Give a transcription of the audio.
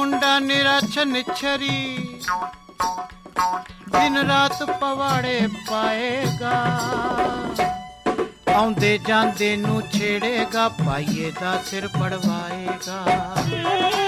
मुंडा निराछ निछरी दिन रात पवाड़े पाएगा आउंदे जांदे नू छेड़ेगा पाइए दा सिर पड़वाएगा